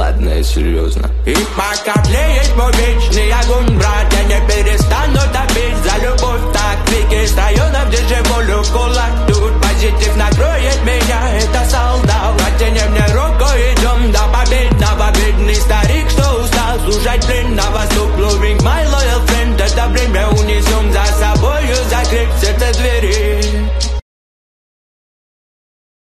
ладно, я серьезно. И по котле есть мой вечный огонь.